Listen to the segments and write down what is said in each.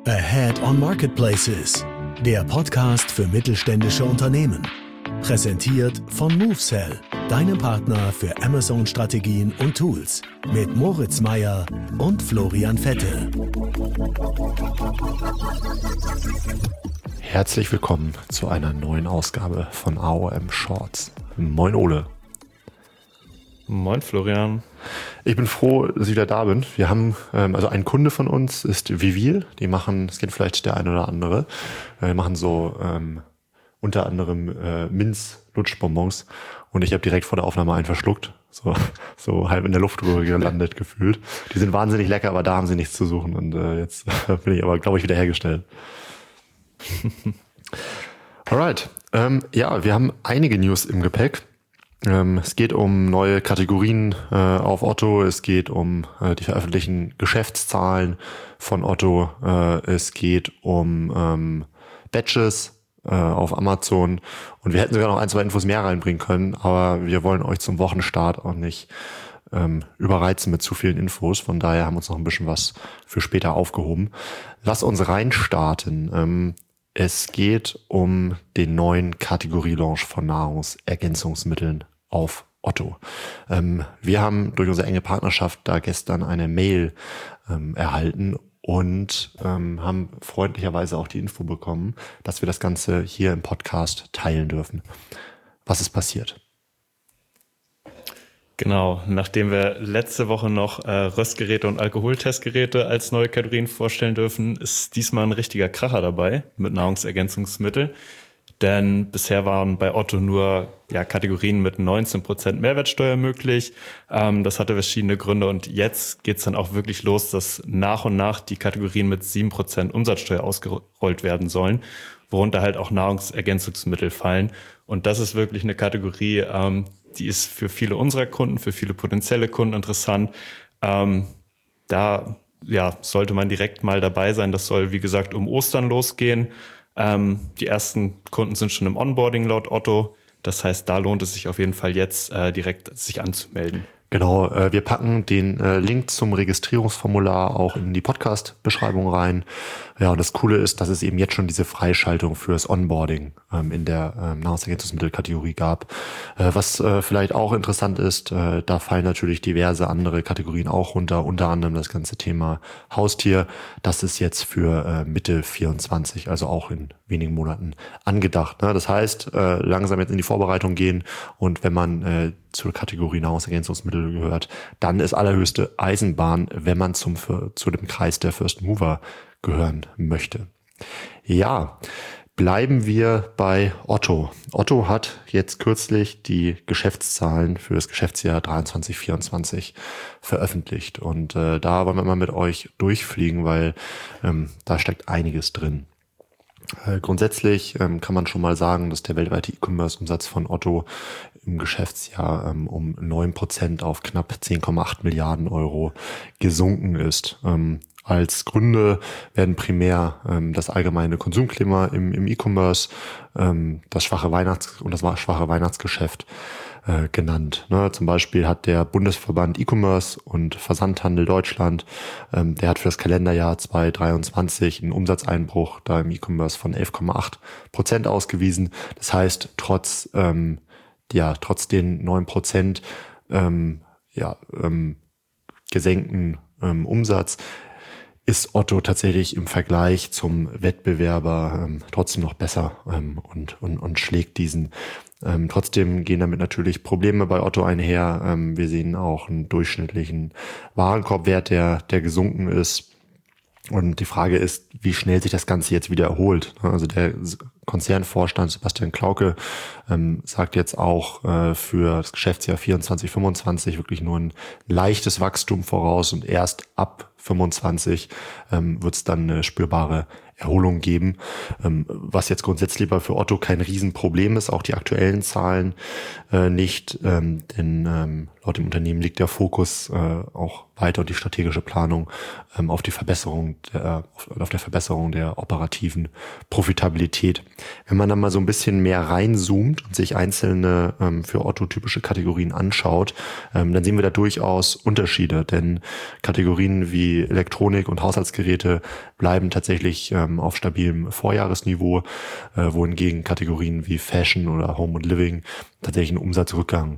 Ahead on Marketplaces, der Podcast für mittelständische Unternehmen. Präsentiert von MoveSell, deinem Partner für Amazon-Strategien und Tools. Mit Moritz Meyer und Florian Vettel. Herzlich willkommen zu einer neuen Ausgabe von AOM Shorts. Moin Ole. Moin Florian. Ich bin froh, dass ich wieder da bin. Wir haben, also ein Kunde von uns ist Vivil. Die machen, das kennt vielleicht der eine oder andere, machen so unter anderem Minz-Lutschbonbons. Und ich habe direkt vor der Aufnahme einen verschluckt. So halb in der Luftröhre gelandet gefühlt. Die sind wahnsinnig lecker, aber da haben sie nichts zu suchen. Und jetzt bin ich aber, glaube ich, wieder hergestellt. Alright. Ja, wir haben einige News im Gepäck. Es geht um neue Kategorien auf Otto, es geht um die veröffentlichten Geschäftszahlen von Otto, es geht um Badges auf Amazon und wir hätten sogar noch ein, zwei Infos mehr reinbringen können, aber wir wollen euch zum Wochenstart auch nicht überreizen mit zu vielen Infos, von daher haben wir uns noch ein bisschen was für später aufgehoben. Lass uns reinstarten. Es geht um den neuen Kategorielaunch von Nahrungsergänzungsmitteln auf Otto. Wir haben durch unsere enge Partnerschaft da gestern eine Mail erhalten und haben freundlicherweise auch die Info bekommen, dass wir das Ganze hier im Podcast teilen dürfen. Was ist passiert? Genau, nachdem wir letzte Woche noch Röstgeräte und Alkoholtestgeräte als neue Kategorien vorstellen dürfen, ist diesmal ein richtiger Kracher dabei mit Nahrungsergänzungsmittel. Denn bisher waren bei Otto nur Kategorien mit 19% Mehrwertsteuer möglich. Das hatte verschiedene Gründe und jetzt geht's dann auch wirklich los, dass nach und nach die Kategorien mit 7% Umsatzsteuer ausgerollt werden sollen, worunter halt auch Nahrungsergänzungsmittel fallen. Und das ist wirklich eine Kategorie, die ist für viele unserer Kunden, für viele potenzielle Kunden interessant. Da sollte man direkt mal dabei sein. Das soll, wie gesagt, um Ostern losgehen. Die ersten Kunden sind schon im Onboarding laut Otto. Das heißt, da lohnt es sich auf jeden Fall jetzt direkt sich anzumelden. Genau, wir packen den Link zum Registrierungsformular auch in die Podcast-Beschreibung rein. Ja, und das Coole ist, dass es eben jetzt schon diese Freischaltung fürs Onboarding in der Nahrungsergänzungsmittelkategorie gab. Was vielleicht auch interessant ist, da fallen natürlich diverse andere Kategorien auch runter, unter anderem das ganze Thema Haustier. Das ist jetzt für Mitte 24, also auch in wenigen Monaten angedacht. Ne? Das heißt, langsam jetzt in die Vorbereitung gehen und wenn man zur Kategorie Nahrungsergänzungsmittel gehört, dann ist allerhöchste Eisenbahn, wenn man zu dem Kreis der First Mover gehören möchte. Ja, bleiben wir bei Otto. Otto hat jetzt kürzlich die Geschäftszahlen für das Geschäftsjahr 23/24 veröffentlicht und da wollen wir mal mit euch durchfliegen, weil da steckt einiges drin. Grundsätzlich kann man schon mal sagen, dass der weltweite E-Commerce-Umsatz von Otto im Geschäftsjahr um 9% auf knapp 10,8 Milliarden Euro gesunken ist. Als Gründe werden primär das allgemeine Konsumklima im E-Commerce, das schwache Weihnachtsgeschäft genannt. Ne? Zum Beispiel hat der Bundesverband E-Commerce und Versandhandel Deutschland, der hat für das Kalenderjahr 2023 einen Umsatzeinbruch da im E-Commerce von 11,8% ausgewiesen. Das heißt, trotz den 9% gesenkten Umsatz ist Otto tatsächlich im Vergleich zum Wettbewerber trotzdem noch besser und schlägt diesen. Trotzdem gehen damit natürlich Probleme bei Otto einher. Wir sehen auch einen durchschnittlichen Warenkorbwert, der gesunken ist. Und die Frage ist, wie schnell sich das Ganze jetzt wieder erholt. Also der Konzernvorstand Sebastian Klauke sagt jetzt auch für das Geschäftsjahr 24/25 wirklich nur ein leichtes Wachstum voraus und erst ab 25 wird es dann eine spürbare Erholung geben, was jetzt grundsätzlich aber für Otto kein Riesenproblem ist, auch die aktuellen Zahlen nicht, denn laut dem Unternehmen liegt der Fokus auch weiter und die strategische Planung auf der Verbesserung der operativen Profitabilität. Wenn man dann mal so ein bisschen mehr reinzoomt und sich einzelne für Otto typische Kategorien anschaut, dann sehen wir da durchaus Unterschiede, denn Kategorien wie die Elektronik- und Haushaltsgeräte bleiben tatsächlich auf stabilem Vorjahresniveau, wohingegen Kategorien wie Fashion oder Home und Living tatsächlich einen Umsatzrückgang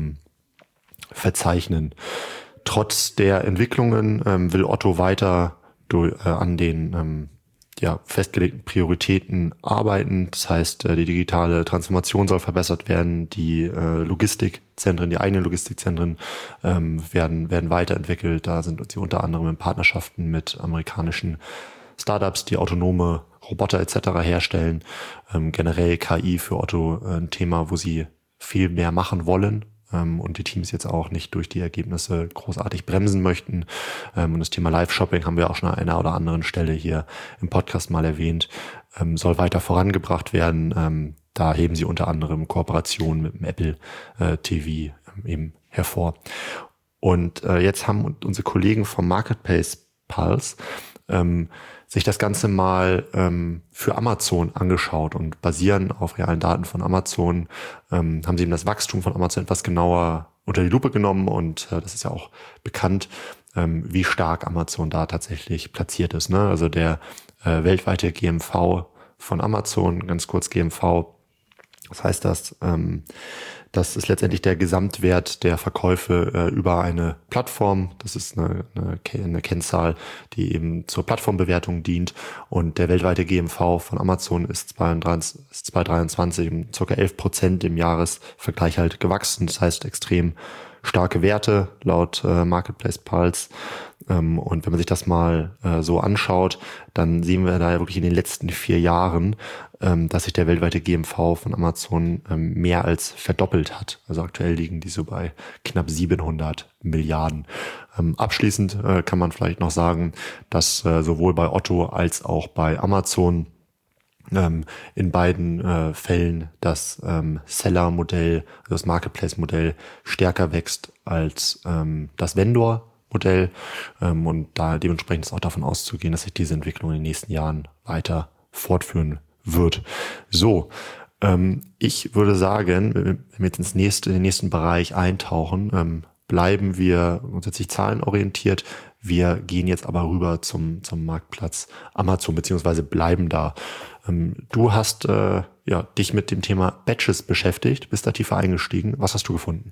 verzeichnen. Trotz der Entwicklungen will Otto weiter an den festgelegten Prioritäten arbeiten. Das heißt, die digitale Transformation soll verbessert werden, die Logistikzentren, die eigenen Logistikzentren werden weiterentwickelt. Da sind sie unter anderem in Partnerschaften mit amerikanischen Startups, die autonome Roboter etc. herstellen. Generell KI für Otto ein Thema, wo sie viel mehr machen wollen. Und die Teams jetzt auch nicht durch die Ergebnisse großartig bremsen möchten. Und das Thema Live-Shopping haben wir auch schon an einer oder anderen Stelle hier im Podcast mal erwähnt, soll weiter vorangebracht werden. Da heben sie unter anderem Kooperationen mit dem Apple TV eben hervor. Und jetzt haben unsere Kollegen vom Marketplace Pulse sich das Ganze mal für Amazon angeschaut und basieren auf realen Daten von Amazon, haben sie eben das Wachstum von Amazon etwas genauer unter die Lupe genommen und das ist ja auch bekannt, wie stark Amazon da tatsächlich platziert ist. Ne? Also der weltweite GMV von Amazon, ganz kurz GMV, das heißt, das ist letztendlich der Gesamtwert der Verkäufe über eine Plattform. Das ist eine Kennzahl, die eben zur Plattformbewertung dient. Und der weltweite GMV von Amazon ist 2023 um ca. 11% im Jahresvergleich halt gewachsen. Das heißt, extrem starke Werte laut Marketplace Pulse. Und wenn man sich das mal so anschaut, dann sehen wir da ja wirklich in den letzten 4 Jahren, dass sich der weltweite GMV von Amazon mehr als verdoppelt hat. Also aktuell liegen die so bei knapp 700 Milliarden. Abschließend kann man vielleicht noch sagen, dass sowohl bei Otto als auch bei Amazon in beiden Fällen das Seller-Modell, also das Marketplace-Modell stärker wächst als das Vendor-Modell und da dementsprechend ist auch davon auszugehen, dass sich diese Entwicklung in den nächsten Jahren weiter fortführen wird. So, ich würde sagen, wenn wir jetzt in den nächsten Bereich eintauchen, bleiben wir grundsätzlich zahlenorientiert. Wir gehen jetzt aber rüber zum Marktplatz Amazon, beziehungsweise bleiben da. Du hast dich mit dem Thema Batches beschäftigt, bist da tiefer eingestiegen. Was hast du gefunden?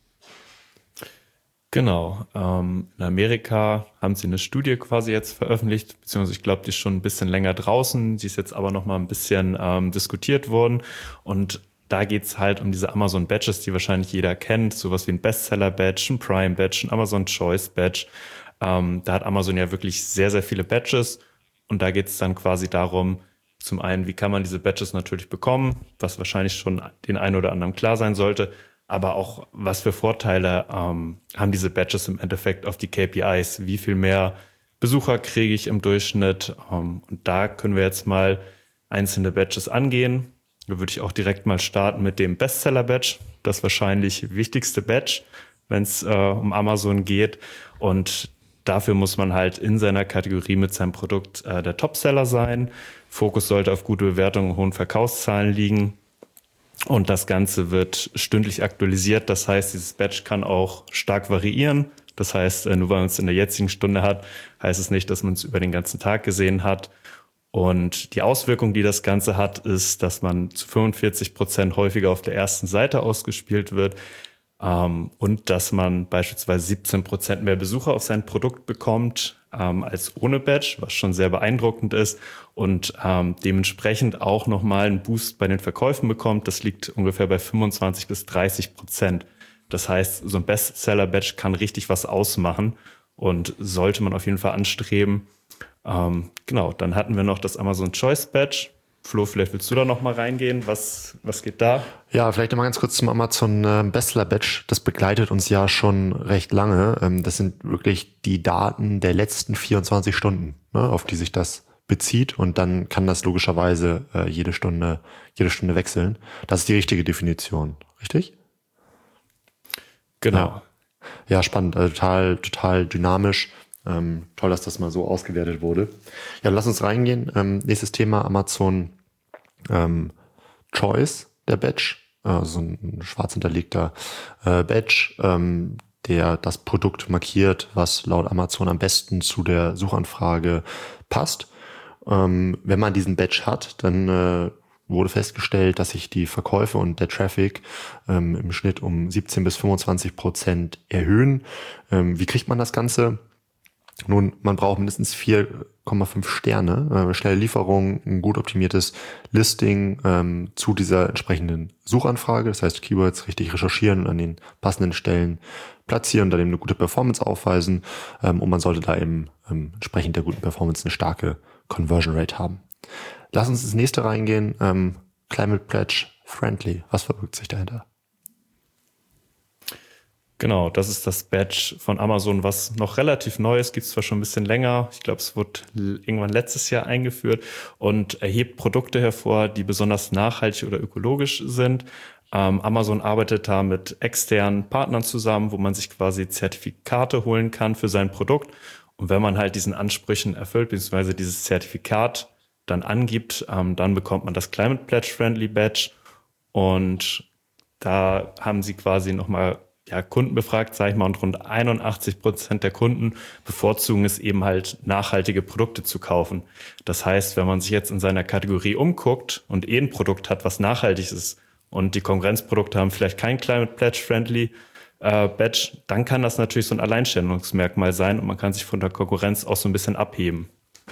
Genau. In Amerika haben sie eine Studie quasi jetzt veröffentlicht, beziehungsweise ich glaube, die ist schon ein bisschen länger draußen. Sie ist jetzt aber noch mal ein bisschen diskutiert worden. Und da geht's halt um diese Amazon Badges, die wahrscheinlich jeder kennt. Sowas wie ein Bestseller-Badge, ein Prime-Badge, ein Amazon Choice-Badge. Da hat Amazon ja wirklich sehr, sehr viele Badges. Und da geht's dann quasi darum, zum einen, wie kann man diese Badges natürlich bekommen, was wahrscheinlich schon den einen oder anderen klar sein sollte. Aber auch, was für Vorteile haben diese Badges im Endeffekt auf die KPIs? Wie viel mehr Besucher kriege ich im Durchschnitt? Und da können wir jetzt mal einzelne Badges angehen. Da würde ich auch direkt mal starten mit dem Bestseller-Badge. Das wahrscheinlich wichtigste Badge, wenn es um Amazon geht. Und dafür muss man halt in seiner Kategorie mit seinem Produkt der Topseller sein. Fokus sollte auf gute Bewertungen und hohen Verkaufszahlen liegen. Und das Ganze wird stündlich aktualisiert. Das heißt, dieses Badge kann auch stark variieren. Das heißt, nur weil man es in der jetzigen Stunde hat, heißt es nicht, dass man es über den ganzen Tag gesehen hat. Und die Auswirkung, die das Ganze hat, ist, dass man zu 45% häufiger auf der ersten Seite ausgespielt wird und dass man beispielsweise 17% mehr Besucher auf sein Produkt bekommt als ohne Badge, was schon sehr beeindruckend ist und dementsprechend auch nochmal einen Boost bei den Verkäufen bekommt. Das liegt ungefähr bei 25-30%. Das heißt, so ein Bestseller-Badge kann richtig was ausmachen und sollte man auf jeden Fall anstreben. Genau, dann hatten wir noch das Amazon Choice Badge. Flo, vielleicht willst du da noch mal reingehen. Was geht da? Ja, vielleicht noch mal ganz kurz zum Amazon Bestseller Badge. Das begleitet uns ja schon recht lange. Das sind wirklich die Daten der letzten 24 Stunden, ne, auf die sich das bezieht. Und dann kann das logischerweise jede Stunde wechseln. Das ist die richtige Definition, richtig? Genau. Ja, spannend. Also total dynamisch. Toll, dass das mal so ausgewertet wurde. Ja, lass uns reingehen. Nächstes Thema, Amazon Choice, der Badge. So ein schwarz hinterlegter Badge. der das Produkt markiert, was laut Amazon am besten zu der Suchanfrage passt. Wenn man diesen Badge hat, dann wurde festgestellt, dass sich die Verkäufe und der Traffic im Schnitt um 17-25% erhöhen. Wie kriegt man das Ganze? Nun, man braucht mindestens 4,5 Sterne, schnelle Lieferung, ein gut optimiertes Listing zu dieser entsprechenden Suchanfrage. Das heißt, Keywords richtig recherchieren und an den passenden Stellen platzieren, dann eben eine gute Performance aufweisen. Und man sollte da eben entsprechend der guten Performance eine starke Conversion Rate haben. Lass uns ins nächste reingehen. Climate Pledge Friendly. Was verbirgt sich dahinter? Genau, das ist das Badge von Amazon, was noch relativ neu ist, gibt es zwar schon ein bisschen länger. Ich glaube, es wurde irgendwann letztes Jahr eingeführt und erhebt Produkte hervor, die besonders nachhaltig oder ökologisch sind. Amazon arbeitet da mit externen Partnern zusammen, wo man sich quasi Zertifikate holen kann für sein Produkt. Und wenn man halt diesen Ansprüchen erfüllt, beziehungsweise dieses Zertifikat dann angibt, dann bekommt man das Climate Pledge Friendly Badge. Und da haben sie quasi nochmal Kunden befragt, sage ich mal, und rund 81% der Kunden bevorzugen es eben halt, nachhaltige Produkte zu kaufen. Das heißt, wenn man sich jetzt in seiner Kategorie umguckt und ein Produkt hat, was nachhaltig ist und die Konkurrenzprodukte haben vielleicht kein Climate Pledge Friendly Badge, dann kann das natürlich so ein Alleinstellungsmerkmal sein und man kann sich von der Konkurrenz auch so ein bisschen abheben.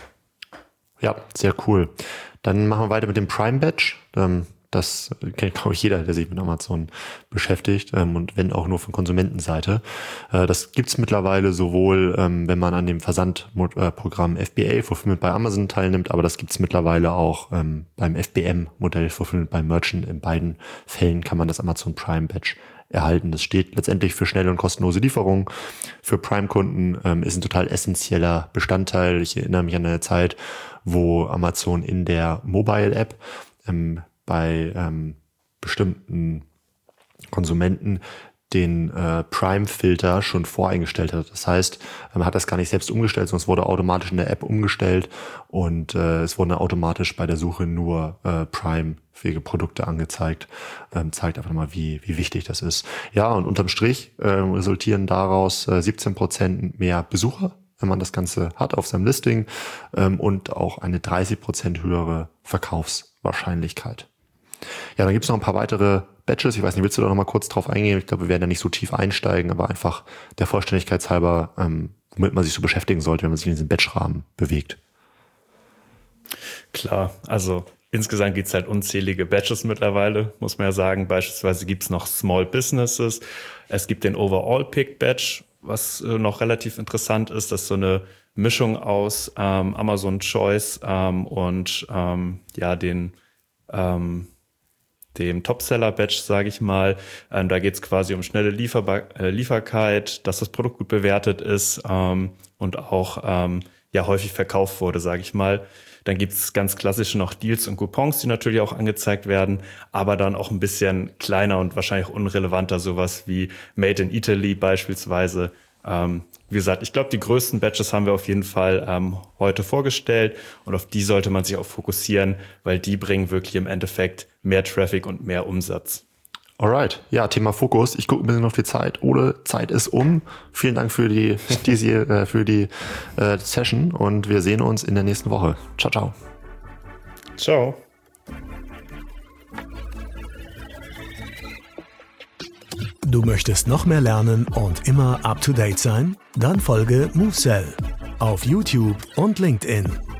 Ja, sehr cool. Dann machen wir weiter mit dem Prime Badge. Das kennt, glaube ich, jeder, der sich mit Amazon beschäftigt, und wenn auch nur von Konsumentenseite. Das gibt's mittlerweile sowohl, wenn man an dem Versandprogramm FBA, Fulfillment by Amazon, teilnimmt, aber das gibt's mittlerweile auch beim FBM-Modell, Fulfillment by Merchant. In beiden Fällen kann man das Amazon Prime Badge erhalten. Das steht letztendlich für schnelle und kostenlose Lieferungen. Für Prime-Kunden ist ein total essentieller Bestandteil. Ich erinnere mich an eine Zeit, wo Amazon in der Mobile-App bei bestimmten Konsumenten den Prime-Filter schon voreingestellt hat. Das heißt, man hat das gar nicht selbst umgestellt, sondern es wurde automatisch in der App umgestellt und es wurden automatisch bei der Suche nur Prime-fähige Produkte angezeigt. Zeigt einfach mal, wie wichtig das ist. Ja, und unterm Strich resultieren daraus 17% mehr Besucher, wenn man das Ganze hat auf seinem Listing, und auch eine 30% höhere Verkaufswahrscheinlichkeit. Ja, dann gibt es noch ein paar weitere Badges. Ich weiß nicht, willst du da noch mal kurz drauf eingehen? Ich glaube, wir werden da nicht so tief einsteigen, aber einfach der Vollständigkeit halber, womit man sich so beschäftigen sollte, wenn man sich in diesem Badge-Rahmen bewegt. Klar, also insgesamt gibt es halt unzählige Badges mittlerweile, muss man ja sagen. Beispielsweise gibt es noch Small Businesses. Es gibt den Overall Pick Badge, was noch relativ interessant ist. Das ist so eine Mischung aus Amazon Choice und dem Topseller-Badge, sage ich mal. Da geht es quasi um schnelle Lieferkeit, dass das Produkt gut bewertet ist und auch häufig verkauft wurde, sage ich mal. Dann gibt es ganz klassisch noch Deals und Coupons, die natürlich auch angezeigt werden, aber dann auch ein bisschen kleiner und wahrscheinlich unrelevanter, sowas wie Made in Italy beispielsweise. Wie gesagt, ich glaube, die größten Badges haben wir auf jeden Fall heute vorgestellt und auf die sollte man sich auch fokussieren, weil die bringen wirklich im Endeffekt mehr Traffic und mehr Umsatz. Alright, ja, Thema Fokus. Ich gucke ein bisschen auf die Zeit. Ole, Zeit ist um. Vielen Dank für die Session und wir sehen uns in der nächsten Woche. Ciao, ciao. Ciao. Du möchtest noch mehr lernen und immer up to date sein? Dann folge MoveSell auf YouTube und LinkedIn.